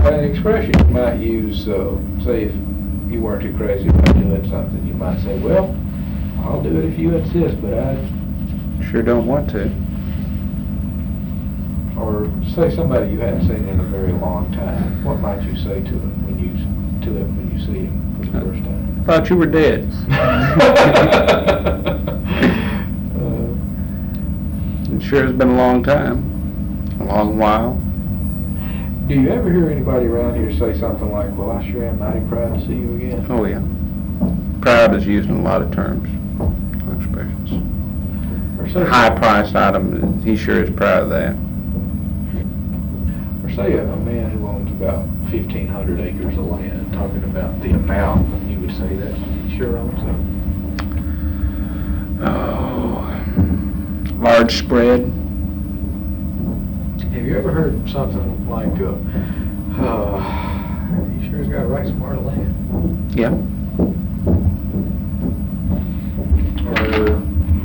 An expression you might use, say if you weren't too crazy about doing something, you might say, well, I'll do it if you insist, but I... Sure don't want to. Or say somebody you hadn't seen in a very long time. What might you say to them when you see him for the first time? Thought you were dead. It sure has been a long time. A long while. Do you ever hear anybody around here say something like, well, I sure am mighty proud to see you again? Oh, yeah. Proud is used in a lot of terms, expressions. Or say, A high-priced item, he sure is proud of that. Or say a man who owns about 1,500 acres of land, talking about the amount, you would say that he sure owns that. Oh, large spread. Have you ever heard something like, he sure has got a right smart of land? Yeah. Or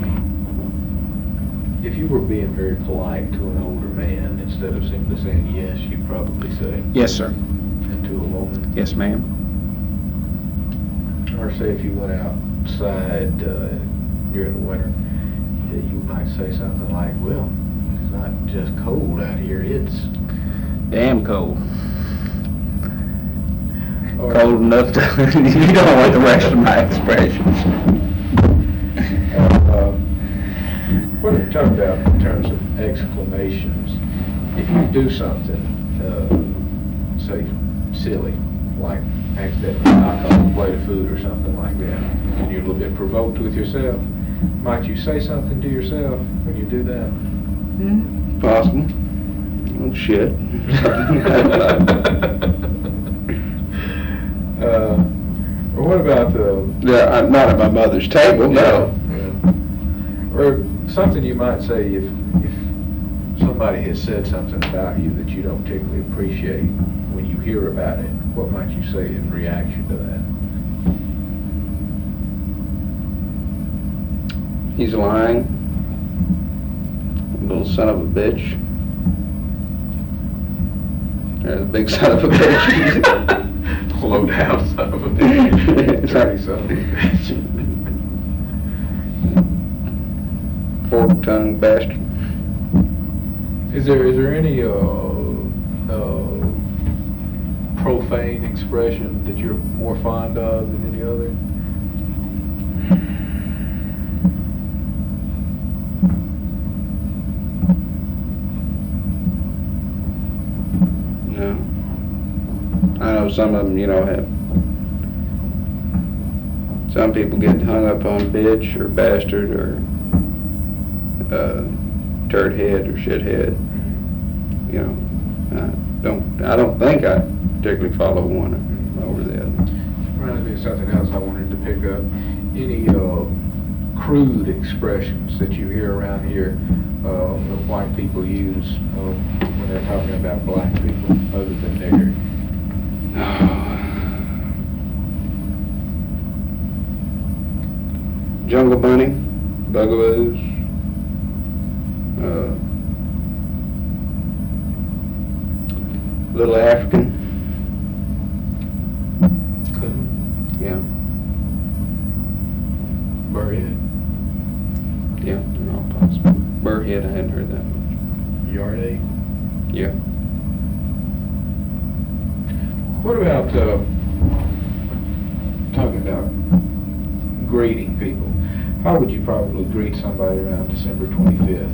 if you were being very polite to an older man, instead of simply saying yes, you'd probably say, Yes, sir. and to a woman. Yes, ma'am. Or say if you went outside during the winter, you might say something like, well, it's not just cold out here, it's... Damn cold. Or, Cold enough to... You don't want the rest of my expressions. What are we talking about in terms of exclamations? If you do something, say, silly, like accidentally knock off a plate of food or something like that, and you're a little bit provoked with yourself, might you say something to yourself when you do that? Possible. Oh, shit. Or what about Yeah, not at my mother's table, no. Or something you might say if somebody has said something about you that you don't particularly appreciate when you hear about it, what might you say in reaction to that? He's lying. Little son of a bitch. Or the big son of a bitch. Low down son of a bitch. Dirty son of a bitch. Fork-tongued bastard. Is there any profane expression that you're more fond of than any other? No. I know some of them, have. Some people get hung up on bitch or bastard or turd head or shit head. I don't think I particularly follow one over the other. Reminds me of something else I wanted to pick up. Any crude expressions that you hear around here that white people use when they're talking about black people, other than nigger? Jungle bunny, bugaboos, little African. Coon, Yeah, burrhead, yeah, they're all possible. Burrhead, I hadn't heard that much. yard ape. Yeah. What about talking about greeting people? How would you probably greet somebody around December 25th?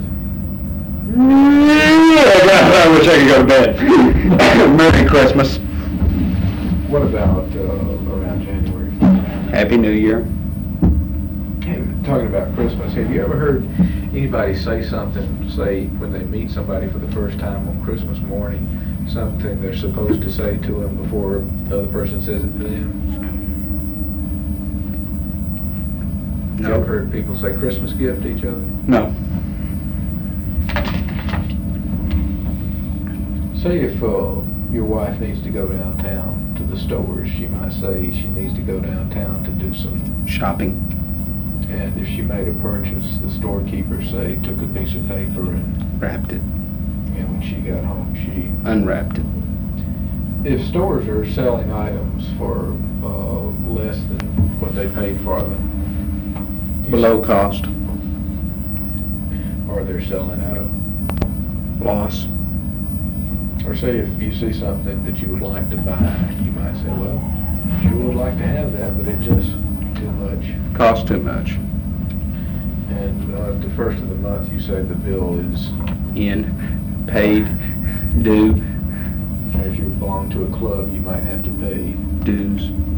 I wish I could go to bed. Merry Christmas. What about around January? Happy New Year. Hey, talking about Christmas, have you ever heard anybody say something, say when they meet somebody for the first time on Christmas morning, something they're supposed to say to them before the other person says it to them? No. You ever heard people say Christmas gift to each other? No. Say if your wife needs to go downtown to the stores, she might say she needs to go downtown to do some Shopping. And if she made a purchase, the storekeeper, say, took a piece of paper and Wrapped it. when she got home, she... Unwrapped it. if stores are selling items for less than what they paid for them, Below cost, or they're selling at a loss. or say if you see something that you would like to buy, you might say, well, sure would like to have that, but it's just too much. Cost too much. And at the first of the month, you say the bill is, In, paid, due, if you belong to a club, you might have to pay dues.